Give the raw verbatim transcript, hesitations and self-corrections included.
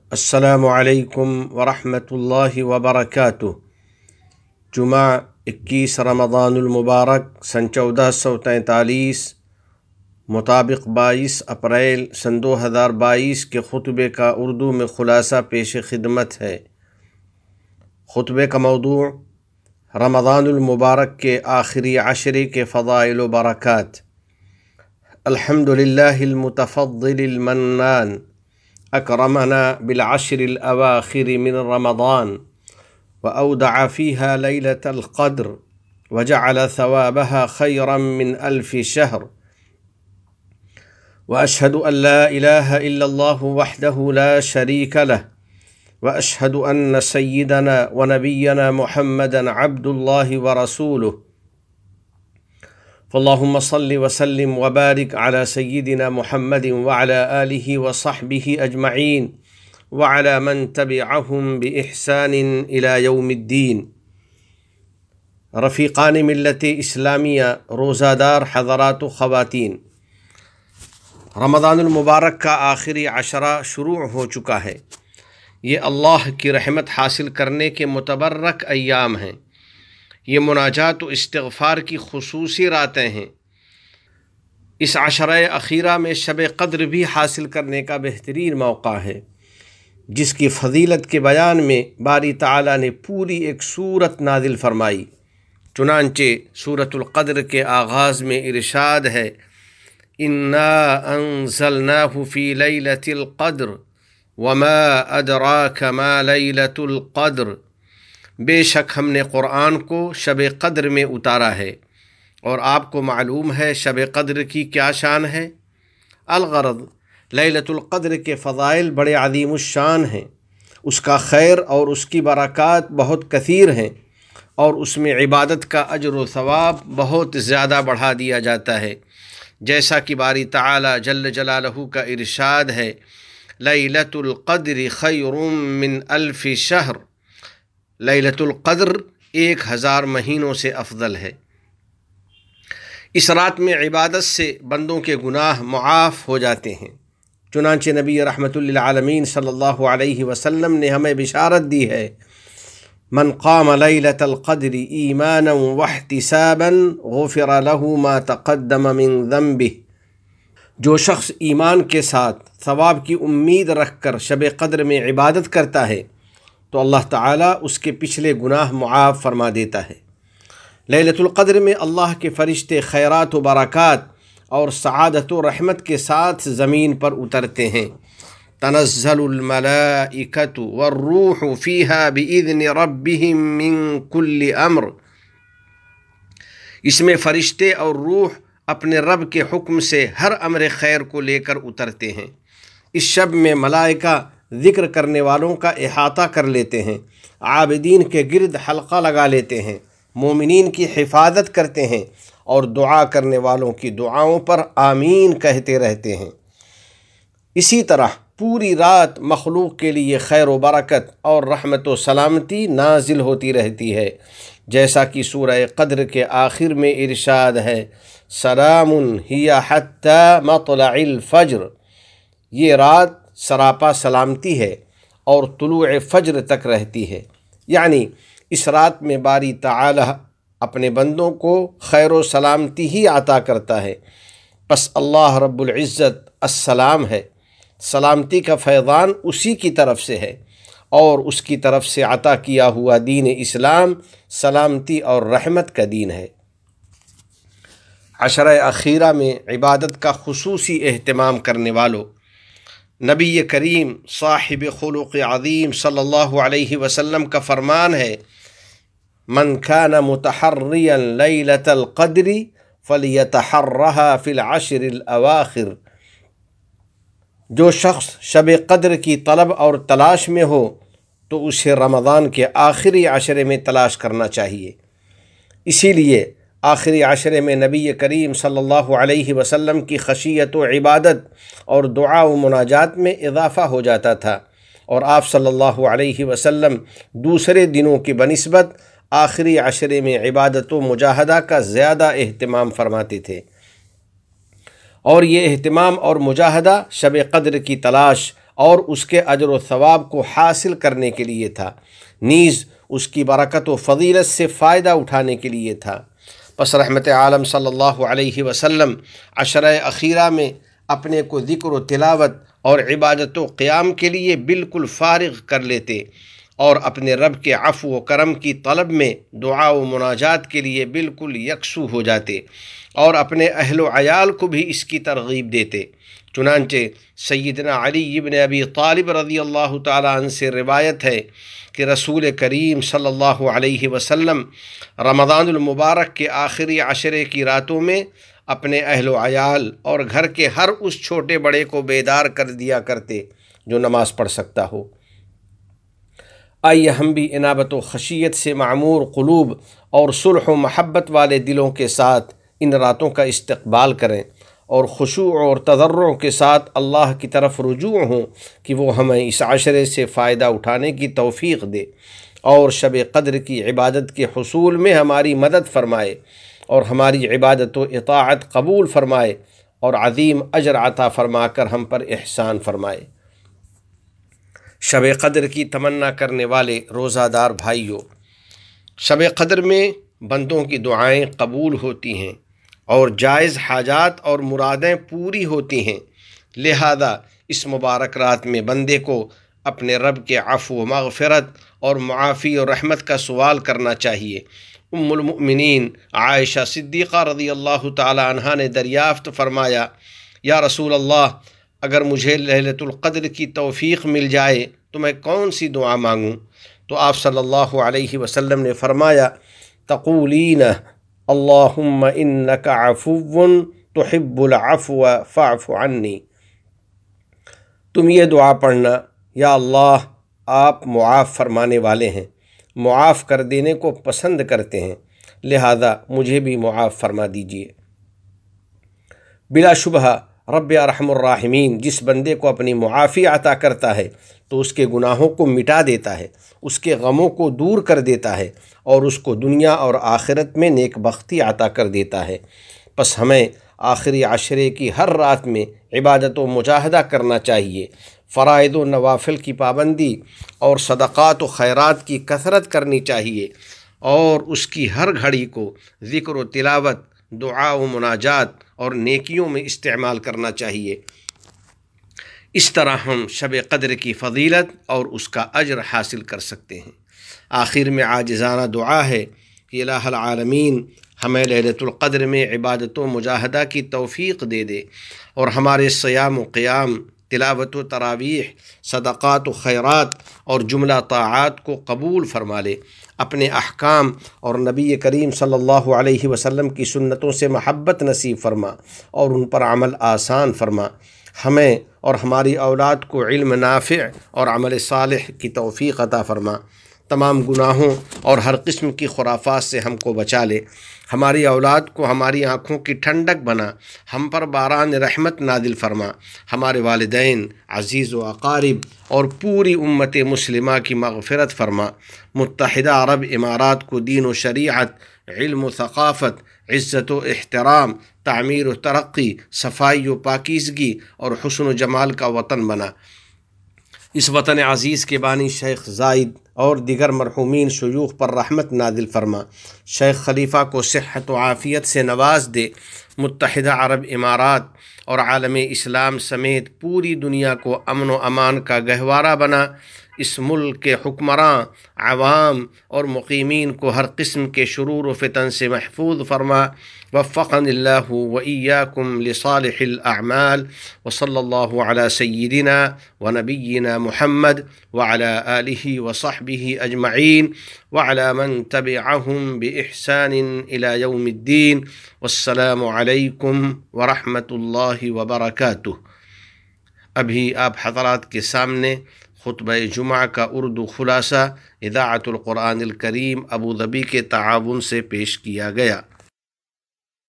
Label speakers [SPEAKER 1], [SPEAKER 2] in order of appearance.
[SPEAKER 1] السلام علیکم ورحمۃ اللہ وبرکاتہ۔ جمعہ اکیس رمضان المبارک سن چودہ سو تینتالیس مطابق بائیس اپریل سن دو ہزار بائیس کے خطبے کا اردو میں خلاصہ پیش خدمت ہے۔ خطبے کا موضوع رمضان المبارک کے آخری عشرے کے فضائل و برکات۔ الحمد للہ المتفضل المنان اکرمنا بالعشر الاواخر من رمضان واودع فيها ليلة القدر وجعل ثوابها خيرا من الف شهر، واشهد ان لا اله الا الله وحده لا شريك له، واشهد ان سيدنا ونبينا محمدا عبد الله ورسوله، فاللهم صل وسلم وبارك على سيدنا محمد وعلى آله وصحبه أجمعين وعلى من تبعهم بإحسان إلى يوم الدين۔ رفیقان ملت اسلامیہ، روزہ دار حضرات و خواتین، رمضان المبارک کا آخری عشرہ شروع ہو چکا ہے۔ یہ اللہ کی رحمت حاصل کرنے کے متبرک ایام ہیں۔ یہ مناجات و استغفار کی خصوصی راتیں ہیں۔ اس عشرہ اخیرہ میں شب قدر بھی حاصل کرنے کا بہترین موقع ہے، جس کی فضیلت کے بیان میں باری تعالیٰ نے پوری ایک سورت نازل فرمائی۔ چنانچہ سورۃ القدر کے آغاز میں ارشاد ہے: انا انزلناہ فی لیلۃ القدر وما ادراک ما لیلۃ القدر، بے شک ہم نے قرآن کو شب قدر میں اتارا ہے، اور آپ کو معلوم ہے شب قدر کی کیا شان ہے۔ الغرض، لیلۃ القدر کے فضائل بڑے عظیم الشان ہیں، اس کا خیر اور اس کی برکات بہت کثیر ہیں، اور اس میں عبادت کا اجر و ثواب بہت زیادہ بڑھا دیا جاتا ہے، جیسا کہ باری تعالی جل جلالہ کا ارشاد ہے: لیلۃ القدر خیر من الف شہر، لیلۃ القدر ایک ہزار مہینوں سے افضل ہے۔ اس رات میں عبادت سے بندوں کے گناہ معاف ہو جاتے ہیں۔ چنانچہ نبی رحمت للعالمین صلی اللہ علیہ وسلم نے ہمیں بشارت دی ہے: من قام لیلۃ القدر ایمانا واحتسابا غفر له ما تقدم من ذنبہ، جو شخص ایمان کے ساتھ ثواب کی امید رکھ کر شب قدر میں عبادت کرتا ہے تو اللہ تعالیٰ اس کے پچھلے گناہ معاف فرما دیتا ہے۔ لیلۃ القدر میں اللہ کے فرشتے خیرات و برکات اور سعادت و رحمت کے ساتھ زمین پر اترتے ہیں۔ تنزل الملائکۃ والروح فیہا بإذن ربہم من کل امر، اس میں فرشتے اور روح اپنے رب کے حکم سے ہر امر خیر کو لے کر اترتے ہیں۔ اس شب میں ملائکہ ذکر کرنے والوں کا احاطہ کر لیتے ہیں، عابدین کے گرد حلقہ لگا لیتے ہیں، مومنین کی حفاظت کرتے ہیں، اور دعا کرنے والوں کی دعاؤں پر آمین کہتے رہتے ہیں۔ اسی طرح پوری رات مخلوق کے لیے خیر و برکت اور رحمت و سلامتی نازل ہوتی رہتی ہے، جیسا کہ سورہ قدر کے آخر میں ارشاد ہے: سلام ہی حتی مطلع الفجر، یہ رات سراپا سلامتی ہے اور طلوع فجر تک رہتی ہے۔ یعنی اس رات میں باری تعالی اپنے بندوں کو خیر و سلامتی ہی عطا کرتا ہے۔ پس اللہ رب العزت السلام ہے، سلامتی کا فیضان اسی کی طرف سے ہے، اور اس کی طرف سے عطا کیا ہوا دین اسلام سلامتی اور رحمت کا دین ہے۔ عشرہ اخیرہ میں عبادت کا خصوصی اہتمام کرنے والوں، نبی کریم صاحب خلق عظیم صلی اللہ علیہ وسلم کا فرمان ہے: من کان متحریا لیلۃ القدر فلیتحرها فی العشر الاواخر، جو شخص شب قدر کی طلب اور تلاش میں ہو تو اسے رمضان کے آخری عشرے میں تلاش کرنا چاہیے۔ اسی لیے آخری عشرے میں نبی کریم صلی اللہ علیہ وسلم کی خشیت و عبادت اور دعا و مناجات میں اضافہ ہو جاتا تھا، اور آپ صلی اللہ علیہ وسلم دوسرے دنوں کی بنسبت آخری عشرے میں عبادت و مجاہدہ کا زیادہ اہتمام فرماتے تھے، اور یہ اہتمام اور مجاہدہ شب قدر کی تلاش اور اس کے اجر و ثواب کو حاصل کرنے کے لیے تھا، نیز اس کی برکت و فضیلت سے فائدہ اٹھانے کے لیے تھا۔ پس رحمت عالم صلی اللہ علیہ وسلم عشرہ اخیرہ میں اپنے کو ذکر و تلاوت اور عبادت و قیام کے لیے بالکل فارغ کر لیتے اور اپنے رب کے عفو و کرم کی طلب میں دعا و مناجات کے لیے بالکل یکسو ہو جاتے اور اپنے اہل و عیال کو بھی اس کی ترغیب دیتے۔ چنانچہ سیدنا علی بن ابی طالب رضی اللہ تعالیٰ عنہ سے روایت ہے کہ رسول کریم صلی اللہ علیہ وسلم رمضان المبارک کے آخری عشرے کی راتوں میں اپنے اہل و عیال اور گھر کے ہر اس چھوٹے بڑے کو بیدار کر دیا کرتے جو نماز پڑھ سکتا ہو۔ آئیے ہم بھی انابت و خشیت سے معمور قلوب اور صلح و محبت والے دلوں کے ساتھ ان راتوں کا استقبال کریں اور خشوع اور تضرع کے ساتھ اللہ کی طرف رجوع ہوں کہ وہ ہمیں اس عشرے سے فائدہ اٹھانے کی توفیق دے اور شب قدر کی عبادت کے حصول میں ہماری مدد فرمائے اور ہماری عبادت و اطاعت قبول فرمائے اور عظیم اجر عطا فرما کر ہم پر احسان فرمائے۔ شب قدر کی تمنا کرنے والے روزہ دار بھائیوں، شب قدر میں بندوں کی دعائیں قبول ہوتی ہیں اور جائز حاجات اور مرادیں پوری ہوتی ہیں، لہذا اس مبارک رات میں بندے کو اپنے رب کے عفو و مغفرت اور معافی اور رحمت کا سوال کرنا چاہیے۔ ام المؤمنین عائشہ صدیقہ رضی اللہ تعالی عنہا نے دریافت فرمایا، یا رسول اللہ، اگر مجھے لیلۃ القدر کی توفیق مل جائے تو میں کون سی دعا مانگوں؟ تو آپ صلی اللہ علیہ وسلم نے فرمایا، تقولین اللہم انک عفو تحب العفو فاعف عنی۔ تم یہ دعا پڑھنا، یا اللہ، آپ معاف فرمانے والے ہیں، معاف کر دینے کو پسند کرتے ہیں، لہذا مجھے بھی معاف فرما دیجیے۔ بلا شبہ رب ارحم الراحمین جس بندے کو اپنی معافی عطا کرتا ہے تو اس کے گناہوں کو مٹا دیتا ہے، اس کے غموں کو دور کر دیتا ہے اور اس کو دنیا اور آخرت میں نیک بختی عطا کر دیتا ہے۔ پس ہمیں آخری عشرے کی ہر رات میں عبادت و مجاہدہ کرنا چاہیے، فرائض و نوافل کی پابندی اور صدقات و خیرات کی کثرت کرنی چاہیے اور اس کی ہر گھڑی کو ذکر و تلاوت، دعا و مناجات اور نیکیوں میں استعمال کرنا چاہیے۔ اس طرح ہم شب قدر کی فضیلت اور اس کا اجر حاصل کر سکتے ہیں۔ آخر میں عاجزانہ دعا ہے کہ الہ العالمین ہمیں لیلۃ القدر میں عبادت و مجاہدہ کی توفیق دے دے اور ہمارے صیام و قیام، تلاوت و تراویح، صدقات و خیرات اور جملہ طاعات کو قبول فرما لے، اپنے احکام اور نبی کریم صلی اللہ علیہ وسلم کی سنتوں سے محبت نصیب فرما اور ان پر عمل آسان فرما۔ ہمیں اور ہماری اولاد کو علم نافع اور عمل صالح کی توفیق عطا فرما، تمام گناہوں اور ہر قسم کی خرافات سے ہم کو بچا لے، ہماری اولاد کو ہماری آنکھوں کی ٹھنڈک بنا، ہم پر باران رحمت نازل فرما، ہمارے والدین، عزیز و اقارب اور پوری امت مسلمہ کی مغفرت فرما۔ متحدہ عرب امارات کو دین و شریعت، علم و ثقافت، عزت و احترام، تعمیر و ترقی، صفائی و پاکیزگی اور حسن و جمال کا وطن بنا۔ اس وطن عزیز کے بانی شیخ زائد اور دیگر مرحومین شیوخ پر رحمت نازل فرما، شیخ خلیفہ کو صحت و عافیت سے نواز دے، متحدہ عرب امارات اور عالم اسلام سمیت پوری دنیا کو امن و امان کا گہوارہ بنا۔ اس ملک کے حکمراں، عوام اور مقیمین کو ہر قسم کے شرور و فتن سے محفوظ فرما۔ وفقنی اللہ و ایاکم لصالح الاعمال، وصلی اللہ علی سیدنا و نبینا محمد وعلی آلہ وصحبہ اجمعین وعلی من تبعہم بإحسان الی یوم الدین، والسلام علیکم ورحمۃ اللہ وبرکاتہ۔ ابھی آپ حضرات کے سامنے خطبہ جمعہ کا اردو خلاصہ اذاعۃ القرآن الکریم ابوظبی کے تعاون سے پیش کیا گیا۔